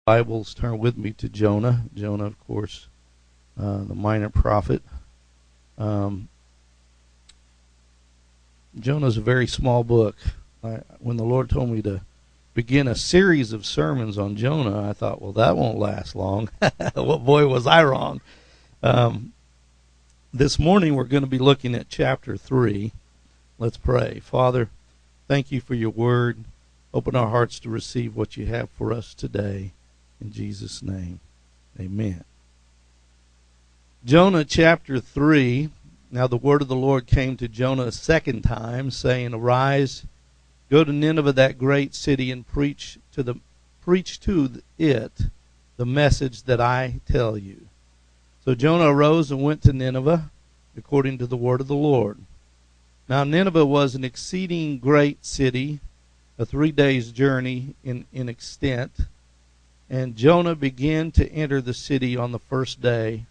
Bibles, turn with me to Jonah. Jonah, of course, the minor prophet. Jonah's a very small book. When the Lord told me to begin a series of sermons on Jonah, I thought, well, that won't last long. Well, boy, was I wrong. This morning we're going to be looking at chapter 3. Let's pray. Father, thank you for your word. Open our hearts to receive what you have for us today. In Jesus' name, amen. Jonah chapter 3. Now the word of the Lord came to Jonah a second time, saying, Arise, go to Nineveh, that great city, and preach to it the message that I tell you. So Jonah arose and went to Nineveh, according to the word of the Lord. Now Nineveh was an exceeding great city, a 3 days' journey in extent. And Jonah began to enter the city on the first day's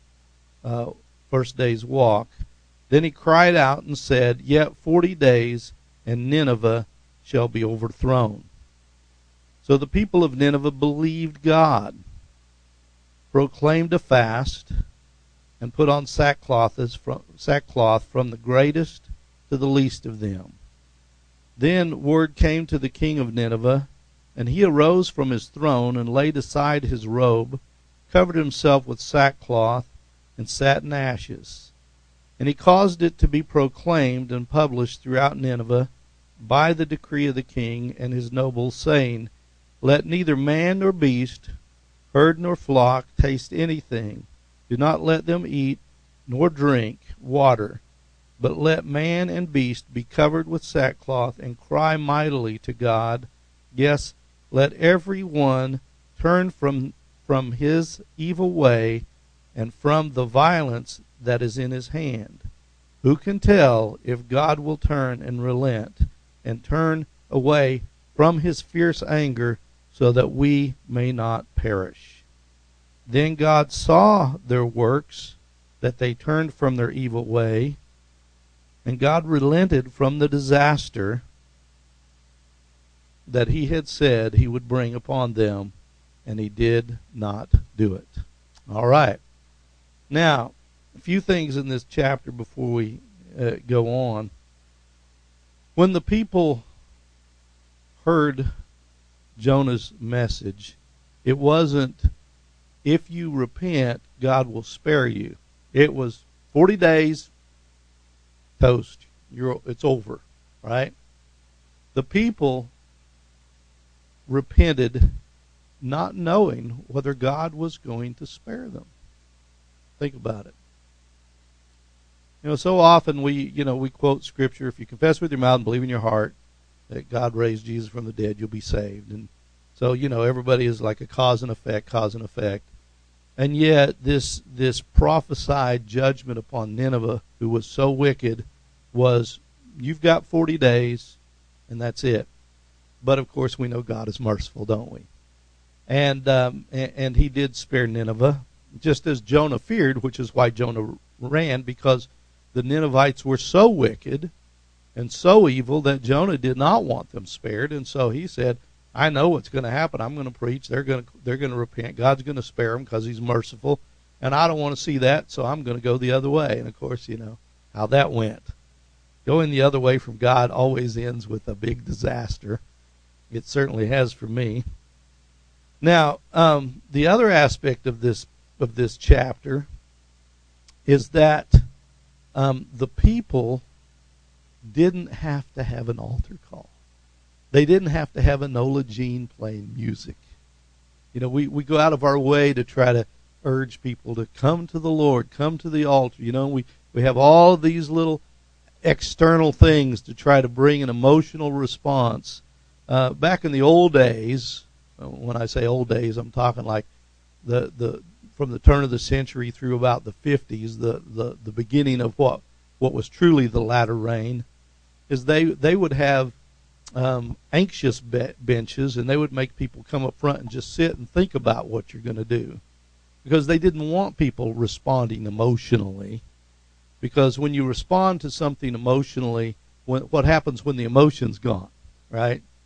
walk. Then he cried out and said, Yet 40 days, and Nineveh shall be overthrown. So the people of Nineveh believed God, proclaimed a fast, and put on sackcloth from the greatest to the least of them. Then word came to the king of Nineveh, and he arose from his throne and laid aside his robe, covered himself with sackcloth, and sat in ashes. And he caused it to be proclaimed and published throughout Nineveh by the decree of the king and his nobles, saying, Let neither man nor beast, herd nor flock taste anything. Do not let them eat nor drink water, but let man and beast be covered with sackcloth and cry mightily to God. Yes, let every one turn from his evil way and from the violence that is in his hand. Who can tell if God will turn and relent and turn away from his fierce anger so that we may not perish? Then God saw their works, that they turned from their evil way, and God relented from the disaster that he had said he would bring upon them, and he did not do it. All right. Now, a few things in this chapter before we go on. When the people heard Jonah's message, it wasn't, if you repent, God will spare you. It was 40 days, toast. It's over, right? The people repented not knowing whether God was going to spare them. Think about it. So often we quote scripture, if you confess with your mouth and believe in your heart that God raised Jesus from the dead, you'll be saved. And so, everybody is like a cause and effect. And yet this prophesied judgment upon Nineveh, who was so wicked, was, you've got 40 days and that's it. But of course we know God is merciful, don't we? And he did spare Nineveh, just as Jonah feared, which is why Jonah ran, because the Ninevites were so wicked and so evil that Jonah did not want them spared. And so he said, I know what's going to happen. I'm going to preach. They're going to repent. God's going to spare them because he's merciful. And I don't want to see that, so I'm going to go the other way. And of course, how that went. Going the other way from God always ends with a big disaster. It certainly has for me. Now, the other aspect of this chapter is that the people didn't have to have an altar call. They didn't have to have Enola Jean playing music. We go out of our way to try to urge people to come to the Lord, come to the altar. We have all of these little external things to try to bring an emotional response. Back in the old days, when I say old days, I'm talking like the from the turn of the century through about the 50s, the beginning of what was truly the latter rain, is they would have anxious benches, and they would make people come up front and just sit and think about what you're going to do, because they didn't want people responding emotionally. Because when you respond to something emotionally, what happens when the emotion's gone, right?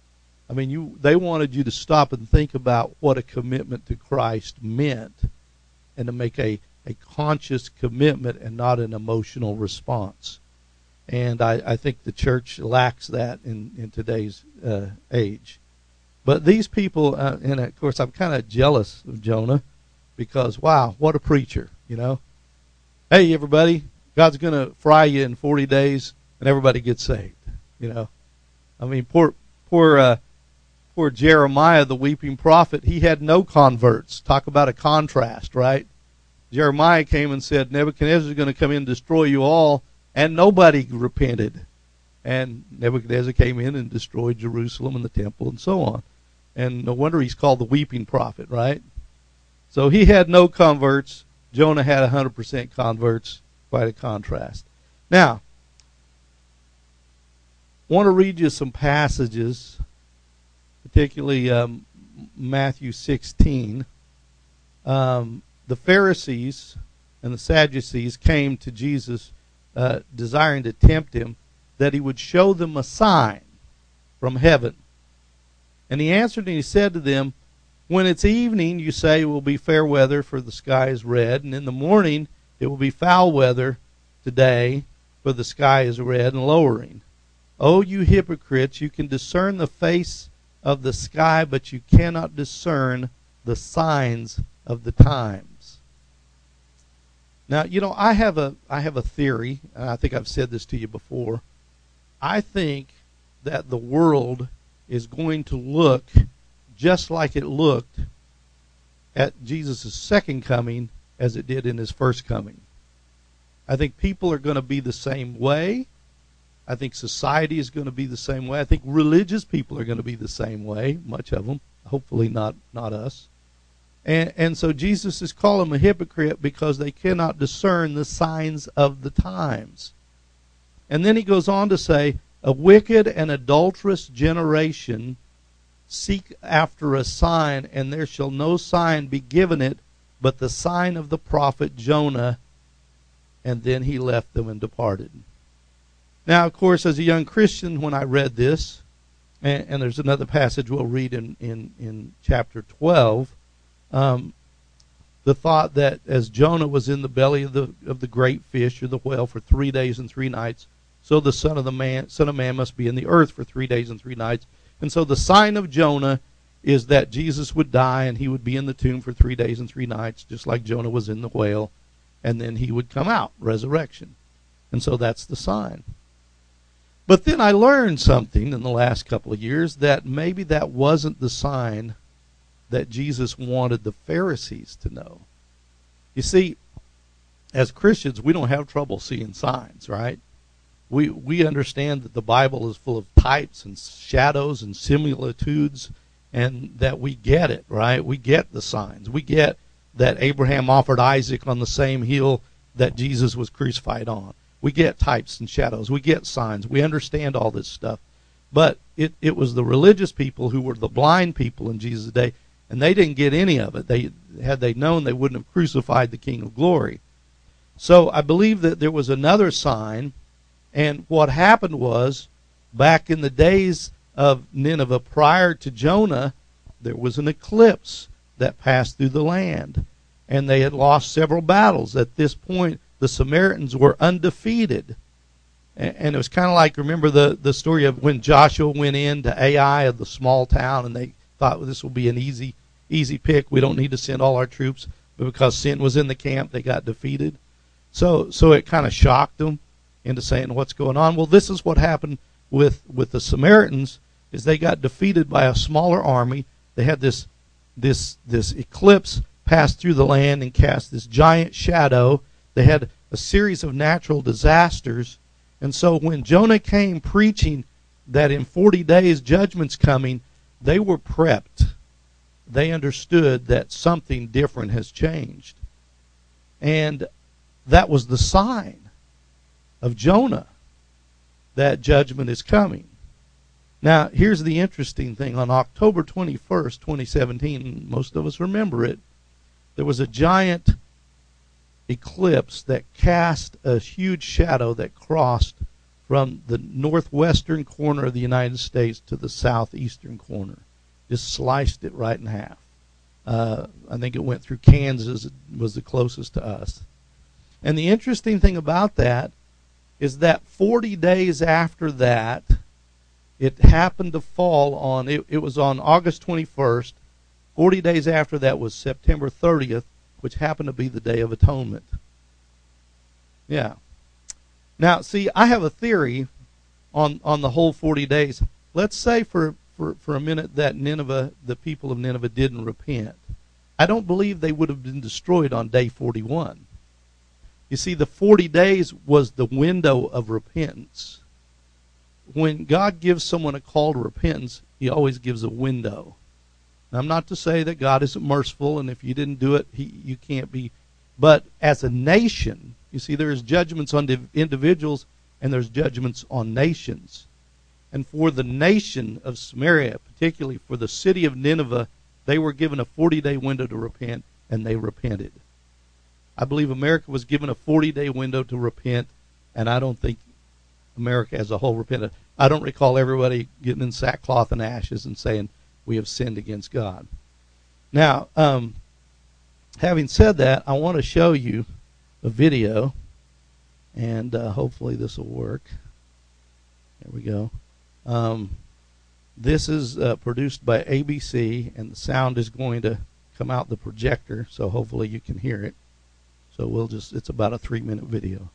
I mean, they wanted you to stop and think about what a commitment to Christ meant, and to make a conscious commitment and not an emotional response. And I think the church lacks that in today's age. But these people, and of course I'm kind of jealous of Jonah, because, wow, what a preacher, you know. Hey, everybody, God's going to fry you in 40 days, and everybody gets saved, you know. I mean, poor Jeremiah, the weeping prophet, he had no converts. Talk about a contrast, right? Jeremiah came and said, Nebuchadnezzar is going to come in and destroy you all, and nobody repented. And Nebuchadnezzar came in and destroyed Jerusalem and the temple and so on. And no wonder he's called the weeping prophet, right? So he had no converts. Jonah had 100% converts. Quite a contrast. Now, I want to read you some passages, particularly Matthew 16. The Pharisees and the Sadducees came to Jesus desiring to tempt him, that he would show them a sign from heaven. And he answered and he said to them, when it's evening, you say it will be fair weather, for the sky is red, and in the morning it will be foul weather today, for the sky is red and lowering. O you hypocrites, you can discern the face of the sky, but you cannot discern the signs of the times. Now, you know, I have a theory, and I think I've said this to you before. I think that the world is going to look just like it looked at Jesus' second coming as it did in his first coming. I think people are going to be the same way. I think society is going to be the same way. I think religious people are going to be the same way, much of them. Hopefully not us. And so Jesus is calling them a hypocrite because they cannot discern the signs of the times. And then he goes on to say, a wicked and adulterous generation seek after a sign, and there shall no sign be given it but the sign of the prophet Jonah. And then he left them and departed. Now, of course, as a young Christian, when I read this, and there's another passage we'll read in chapter 12, the thought that as Jonah was in the belly of the great fish or the whale for 3 days and 3 nights, so the Son of Man must be in the earth for 3 days and 3 nights. And so the sign of Jonah is that Jesus would die and he would be in the tomb for 3 days and 3 nights, just like Jonah was in the whale, and then he would come out, resurrection. And so that's the sign. But then I learned something in the last couple of years, that maybe that wasn't the sign that Jesus wanted the Pharisees to know. You see, as Christians, we don't have trouble seeing signs, right? We understand that the Bible is full of types and shadows and similitudes, and that we get it, right? We get the signs. We get that Abraham offered Isaac on the same hill that Jesus was crucified on. We get types and shadows. We get signs. We understand all this stuff. But it was the religious people who were the blind people in Jesus' day, and they didn't get any of it. Had they known, they wouldn't have crucified the King of Glory. So I believe that there was another sign, and what happened was, back in the days of Nineveh prior to Jonah, there was an eclipse that passed through the land, and they had lost several battles. At this point, the Samaritans were undefeated. And it was kind of like, remember the story of when Joshua went into Ai, of the small town, and they thought, well, this will be an easy pick. We don't need to send all our troops. But because sin was in the camp, they got defeated. So it kind of shocked them into saying, what's going on? Well, this is what happened with the Samaritans, is they got defeated by a smaller army. They had this eclipse pass through the land and cast this giant shadow. They had a series of natural disasters. And so when Jonah came preaching that in 40 days judgment's coming, they were prepped. They understood that something different has changed. And that was the sign of Jonah, that judgment is coming. Now, here's the interesting thing. On October 21st, 2017, most of us remember it, there was a giant eclipse that cast a huge shadow that crossed from the northwestern corner of the United States to the southeastern corner. Just sliced it right in half. I think it went through Kansas, was the closest to us. And the interesting thing about that is that 40 days after that, it happened to fall on, it was on August 21st. 40 days after that was September 30th, which happened to be the Day of Atonement. Yeah. Now, see, I have a theory on the whole 40 days. Let's say for a minute that Nineveh, the people of Nineveh, didn't repent. I don't believe they would have been destroyed on day 41. You see, the 40 days was the window of repentance. When God gives someone a call to repentance, he always gives a window. Now, I'm not to say that God isn't merciful, and if you didn't do it, you can't be. But as a nation, you see, there's judgments on individuals, and there's judgments on nations. And for the nation of Samaria, particularly for the city of Nineveh, they were given a 40-day window to repent, and they repented. I believe America was given a 40-day window to repent, and I don't think America as a whole repented. I don't recall everybody getting in sackcloth and ashes and saying, we have sinned against God. Now, having said that, I want to show you a video, and hopefully this will work. There we go. This is produced by ABC, and the sound is going to come out the projector, so hopefully you can hear it. So it's about a 3-minute video.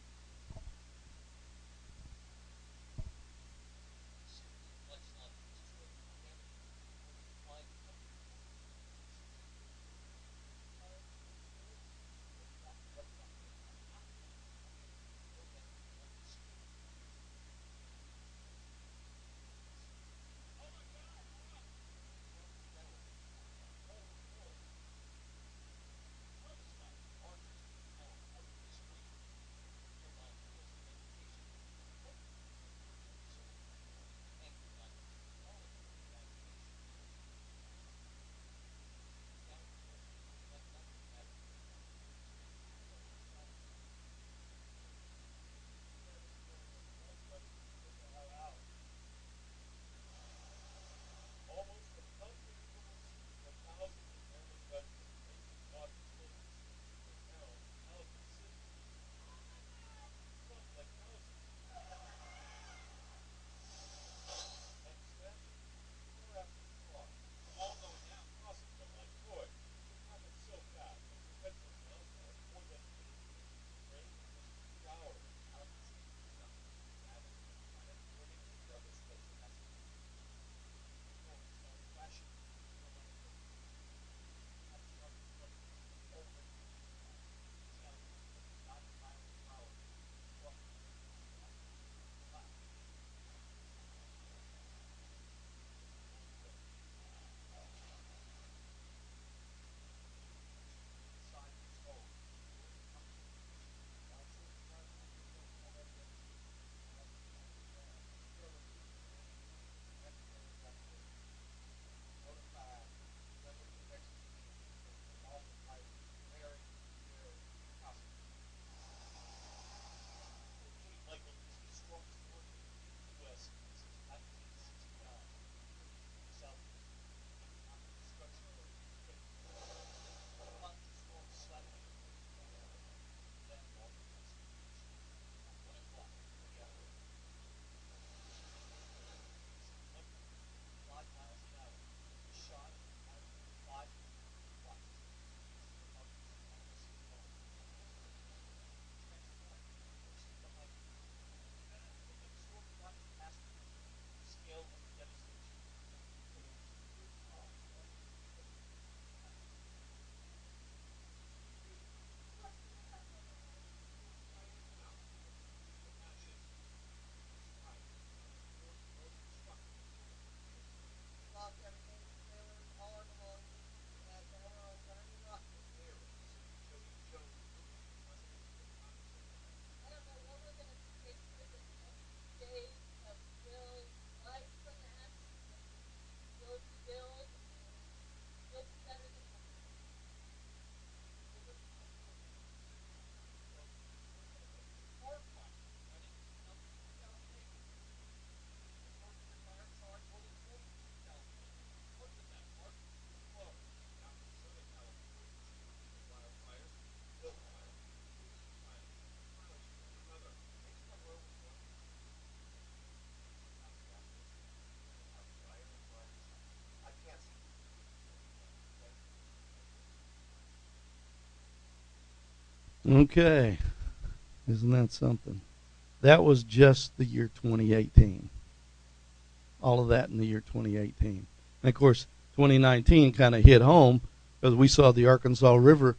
Okay. Isn't that something? That was just the year 2018. All of that in the year 2018. And of course, 2019 kind of hit home because we saw the Arkansas River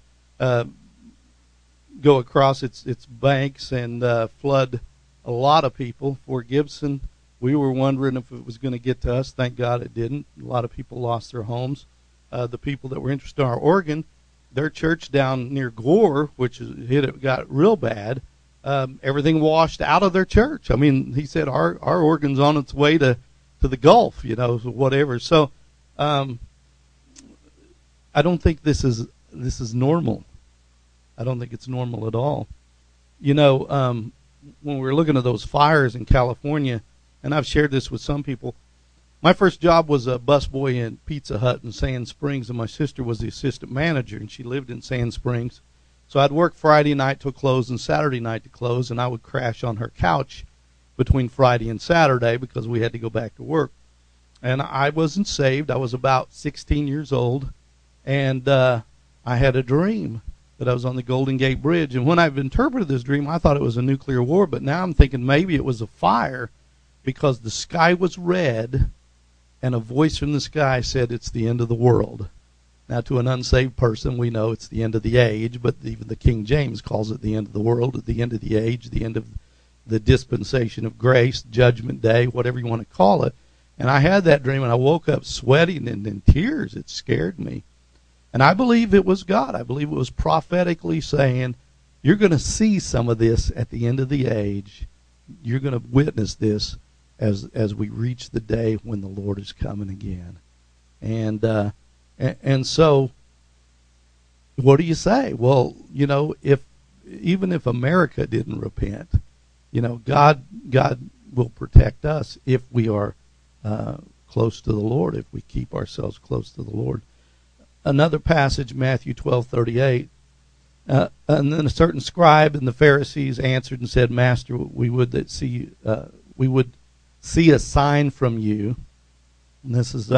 go across its banks and flood a lot of people. Fort Gibson, we were wondering if it was going to get to us. Thank God it didn't. A lot of people lost their homes. The people that were interested in our Oregon, their church down near Gore, which got real bad. Everything washed out of their church. I mean, he said our Oregon's on its way to the Gulf, whatever. So I don't think this is normal. I don't think it's normal at all. When we're looking at those fires in California, and I've shared this with some people, my first job was a busboy in Pizza Hut in Sand Springs, and my sister was the assistant manager, and she lived in Sand Springs. So I'd work Friday night till close and Saturday night to close, and I would crash on her couch between Friday and Saturday because we had to go back to work. And I wasn't saved. I was about 16 years old, and I had a dream that I was on the Golden Gate Bridge. And when I've interpreted this dream, I thought it was a nuclear war, but now I'm thinking maybe it was a fire because the sky was red, and a voice from the sky said it's the end of the world. Now, to an unsaved person, we know it's the end of the age, but even the King James calls it the end of the world, at the end of the age, the end of the dispensation of grace, judgment day, whatever you want to call it. And I had that dream, and I woke up sweating and in tears. It scared me. And I believe it was God. I believe it was prophetically saying, you're going to see some of this at the end of the age. You're going to witness this as we reach the day when the Lord is coming again. And so, what do you say? Well, even if America didn't repent, God will protect us if we are close to the Lord, if we keep ourselves close to the Lord. Another passage, Matthew 12:38, and then a certain scribe and the Pharisees answered and said, Master, we would see a sign from you. And this is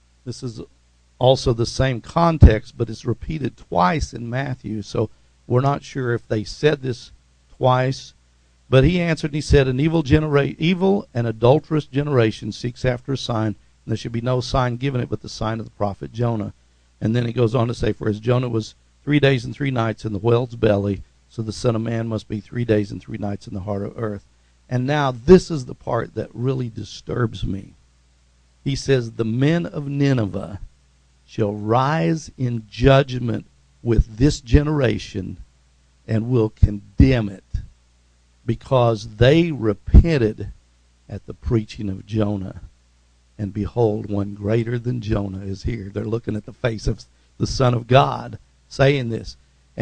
also the same context, but it's repeated twice in Matthew, so we're not sure if they said this twice. But he answered and he said, an evil and adulterous generation seeks after a sign, and there should be no sign given it but the sign of the prophet Jonah. And then he goes on to say, for as Jonah was 3 days and 3 nights in the whale's belly, so the Son of Man must be 3 days and 3 nights in the heart of earth. And now this is the part that really disturbs me. He says, the men of Nineveh shall rise in judgment with this generation and will condemn it because they repented at the preaching of Jonah. And behold, one greater than Jonah is here. They're looking at the face of the Son of God saying this.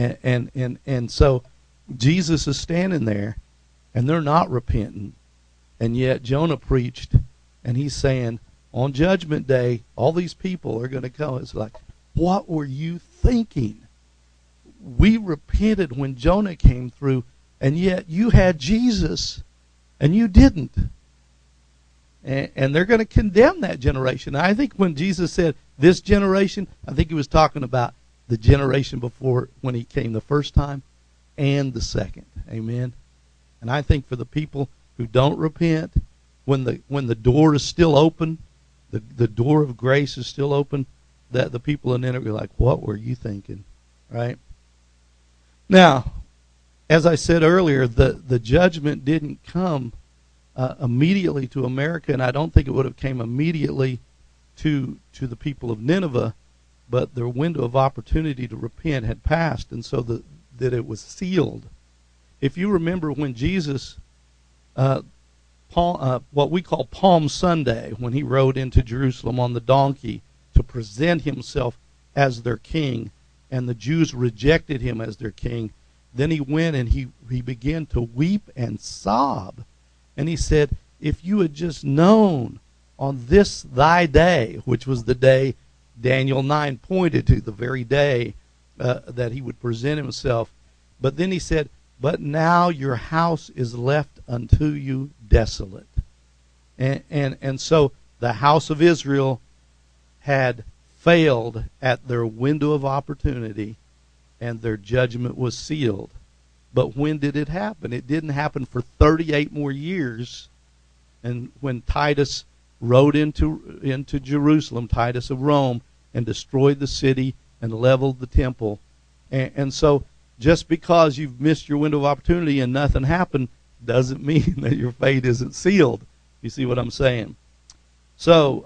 And so Jesus is standing there, and they're not repenting. And yet Jonah preached, and he's saying, on Judgment Day, all these people are going to come. It's like, what were you thinking? We repented when Jonah came through, and yet you had Jesus, and you didn't. And they're going to condemn that generation. I think when Jesus said this generation, I think he was talking about the generation before when he came the first time and the second. Amen. And I think for the people who don't repent, when the door is still open, the door of grace is still open, that the people in Nineveh are like, what were you thinking? Right? Now, as I said earlier, the judgment didn't come immediately to America, and I don't think it would have came immediately to the people of Nineveh, but their window of opportunity to repent had passed, and so that it was sealed. If you remember when Jesus, what we call Palm Sunday, when he rode into Jerusalem on the donkey to present himself as their king, and the Jews rejected him as their king, then he went and he began to weep and sob. And he said, if you had just known on this thy day, which was the day Daniel 9 pointed to, the very day that he would present himself. But then he said, but now your house is left unto you desolate. And so the house of Israel had failed at their window of opportunity, and their judgment was sealed. But when did it happen? It didn't happen for 38 more years. And when Titus rode into Jerusalem, Titus of Rome, and destroyed the city and leveled the temple. And so just because you've missed your window of opportunity and nothing happened doesn't mean that your fate isn't sealed. You see what I'm saying? So,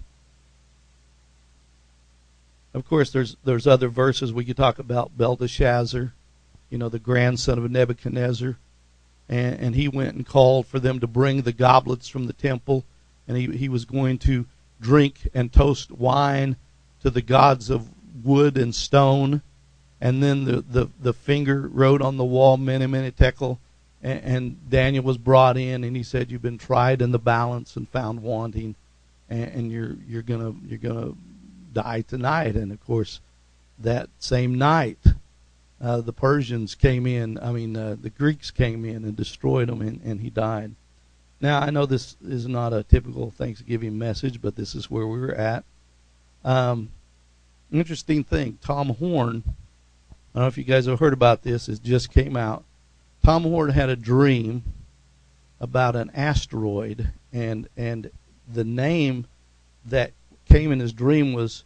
of course, there's other verses we could talk about. Belteshazzar, the grandson of Nebuchadnezzar, and he went and called for them to bring the goblets from the temple, and he was going to drink and toast wine to the gods of wood and stone. And then the finger wrote on the wall, Mene, Mene, Tekel, and Daniel was brought in, and he said, "You've been tried in the balance and found wanting, and you're gonna die tonight." And of course, that same night, the Persians came in. The Greeks came in and destroyed him, and he died. Now, I know this is not a typical Thanksgiving message, but this is where we were at. Interesting thing, Tom Horn, I don't know if you guys have heard about this, it just came out. Tom Horn had a dream about an asteroid, and the name that came in his dream was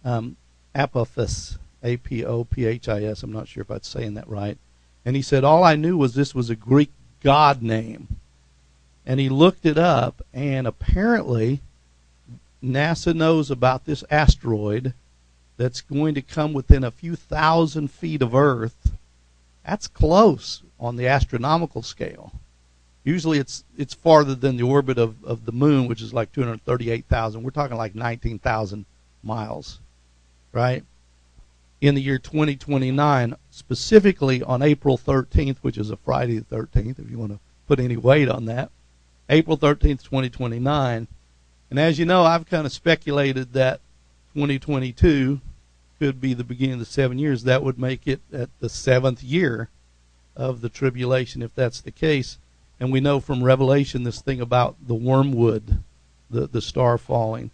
Apophis, Apophis. I'm not sure if I'm saying that right. And he said, all I knew was this was a Greek god name. And he looked it up, and apparently NASA knows about this asteroid that's going to come within a few thousand feet of Earth. That's close on the astronomical scale. Usually it's farther than the orbit of the moon, which is like 238,000. We're talking like 19,000 miles, right? In the year 2029, specifically on April 13th, which is a Friday the 13th, if you want to put any weight on that, April 13th, 2029. And as you know, I've kind of speculated that 2022 could be the beginning of the 7 years. That would make it at the 7th year of the tribulation, if that's the case. And we know from Revelation this thing about the wormwood, the star falling.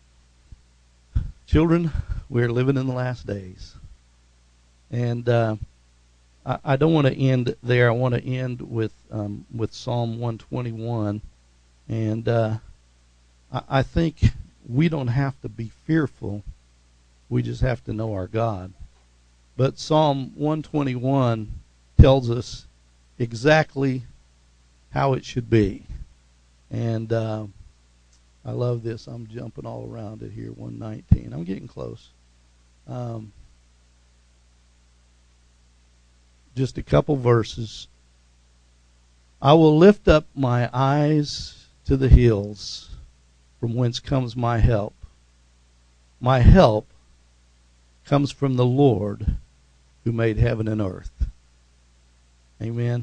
Children, we're living in the last days. And I don't want to end there. I want to end with Psalm 121. And I think we don't have to be fearful. We just have to know our God. But Psalm 121 tells us exactly how it should be. And I love this. I'm jumping all around it here. 119. I'm getting close. Just a couple verses. I will lift up my eyes to the hills, from whence comes my help. My help comes from the Lord who made heaven and earth. Amen.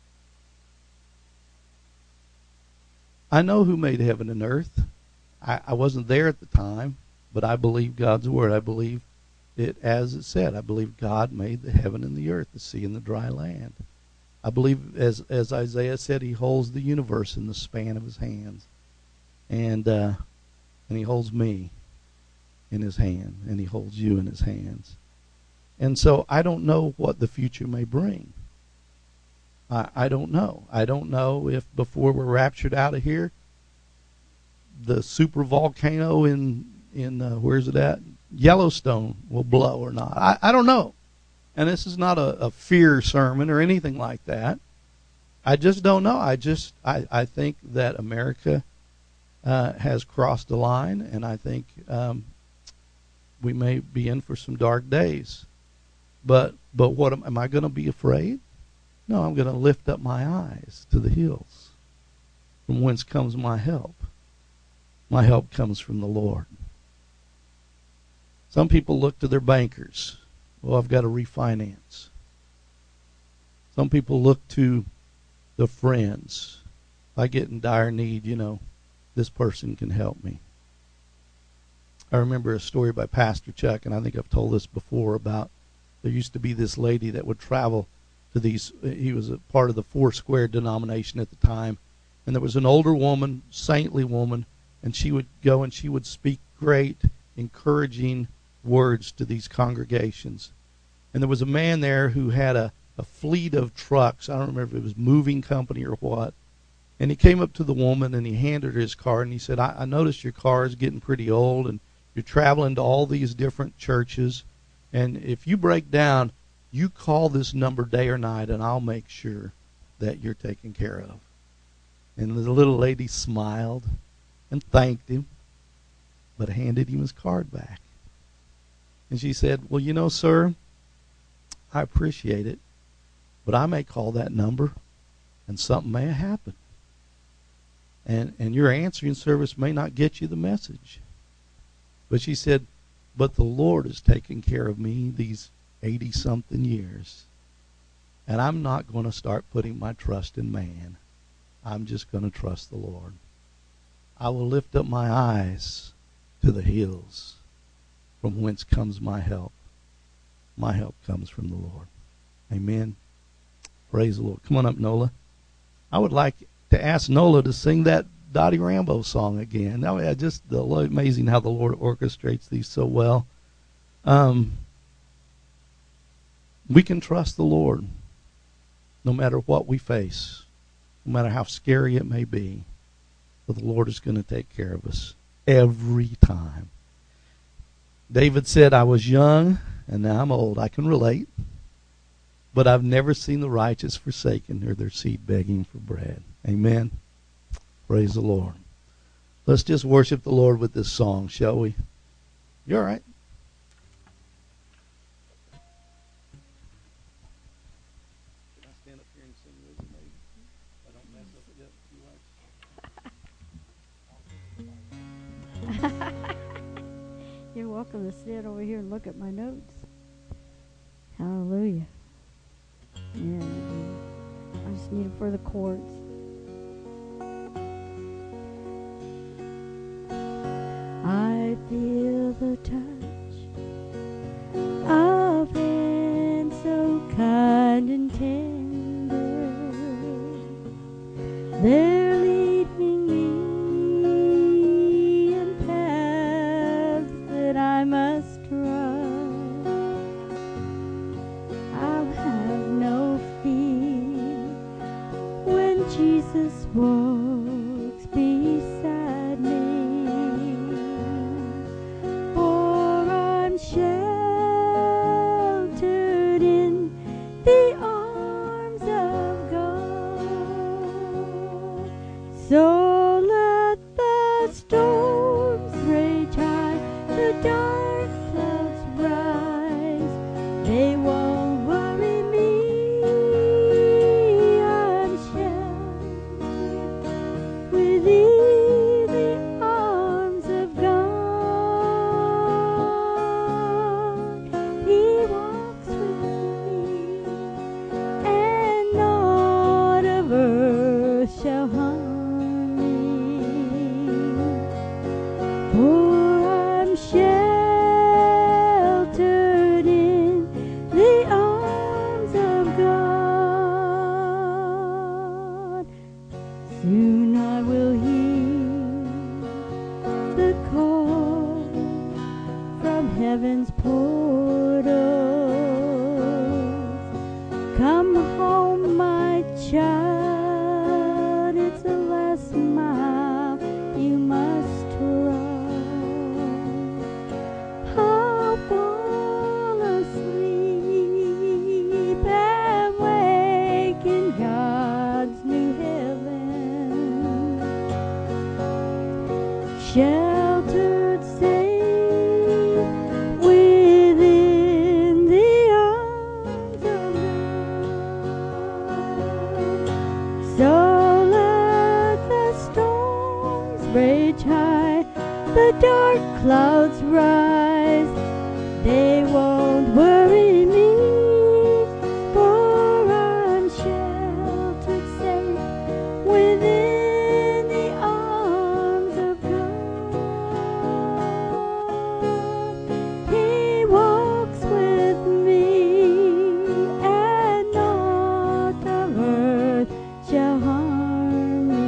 I know who made heaven and earth. I wasn't there at the time, but I believe God's word. I believe it as it said. I believe God made the heaven and the earth, the sea and the dry land. I believe, as Isaiah said, he holds the universe in the span of his hands. And he holds me in his hand, and he holds you in his hands. And so I don't know what the future may bring. I don't know. I don't know if before we're raptured out of here, the super volcano in where's it at? Yellowstone will blow or not. I don't know. And this is not a fear sermon or anything like that. I just don't know. I think that America has crossed the line, and I think we may be in for some dark days. But what am I going to be afraid? No, I'm going to lift up my eyes to the hills, from whence comes my help. My help comes from the Lord. Some people look to their bankers. Well, I've got to refinance. Some people look to the friends. If I get in dire need, this person can help me. I remember a story by Pastor Chuck, and I think I've told this before, about there used to be this lady that would travel to these. He was a part of the Foursquare denomination at the time, and there was an older woman, saintly woman, and she would go and she would speak great, encouraging words to these congregations. And there was a man there who had a a fleet of trucks. I don't remember if it was moving company or what. And he came up to the woman and he handed her his card and he said, I noticed your car is getting pretty old and you're traveling to all these different churches. And if you break down, you call this number day or night and I'll make sure that you're taken care of. And the little lady smiled and thanked him, but handed him his card back. And she said, well, you know, sir, I appreciate it, but I may call that number and something may happen. And your answering service may not get you the message. But she said, but the Lord has taken care of me these 80-something years. And I'm not going to start putting my trust in man. I'm just going to trust the Lord. I will lift up my eyes to the hills, from whence comes my help. My help comes from the Lord. Amen. Praise the Lord. Come on up, Nola. I would like to ask Nola to sing that Dottie Rambo song again. Now, just amazing how the Lord orchestrates these so well. We can trust the Lord no matter what we face, no matter how scary it may be. But the Lord is going to take care of us every time. David said, I was young and now I'm old. I can relate. But I've never seen the righteous forsaken or their seed begging for bread. Amen. Praise the Lord. Let's just worship the Lord with this song, shall we? You all right? Can I stand up here and sing with you, maybe? If I don't mess up it up too much. You're welcome to sit over here and look at my notes. Hallelujah. Yeah, I just need it for the chords. I feel the touch of hand so kind and tender. They're leading me in paths that I must run. I'll have no fear when Jesus walks beside me. For I'm sheltered in the arms of God. So let the storms rage high, the dark clouds rise. They won't worry me. I'm sheltered within the arms of God. He walks with me, and naught of earth shall harm me. For I'm sheltered in the arms of God. Soon I will hear the call from heaven's portals. Come home, my child, it's the last mile you must run. I'll fall asleep and wake in God's new heaven, sheltered safe within the arms of God. So let the storms rage high, the dark clouds rise. They won't worry me, for I'm sheltered safe within the arms of God. He walks with me, and naught of earth shall harm me.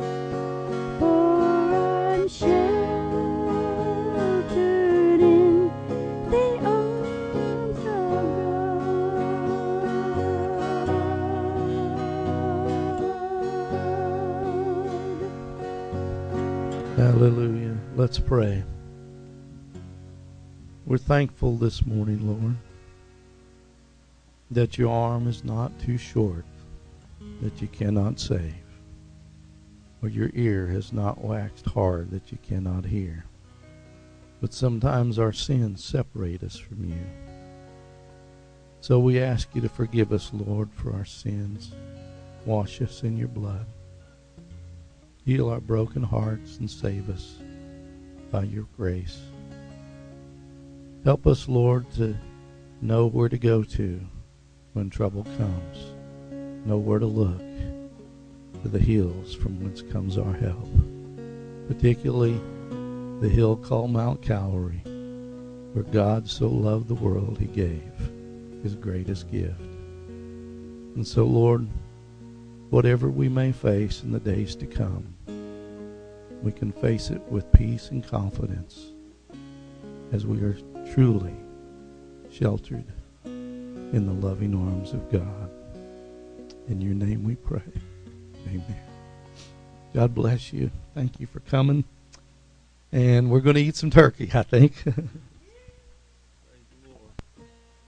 For I'm sheltered in Hallelujah. Let's pray. We're thankful this morning, Lord, that your arm is not too short, that you cannot save, or your ear has not waxed hard that you cannot hear. But sometimes our sins separate us from you. So we ask you to forgive us, Lord, for our sins. Wash us in your blood. Heal our broken hearts and save us by your grace. Help us, Lord, to know where to go to when trouble comes. Know where to look to the hills from whence comes our help. Particularly the hill called Mount Calvary, where God so loved the world he gave his greatest gift. And so, Lord, whatever we may face in the days to come, we can face it with peace and confidence as we are truly sheltered in the loving arms of God. In your name we pray. Amen. God bless you. Thank you for coming. And we're going to eat some turkey, I think.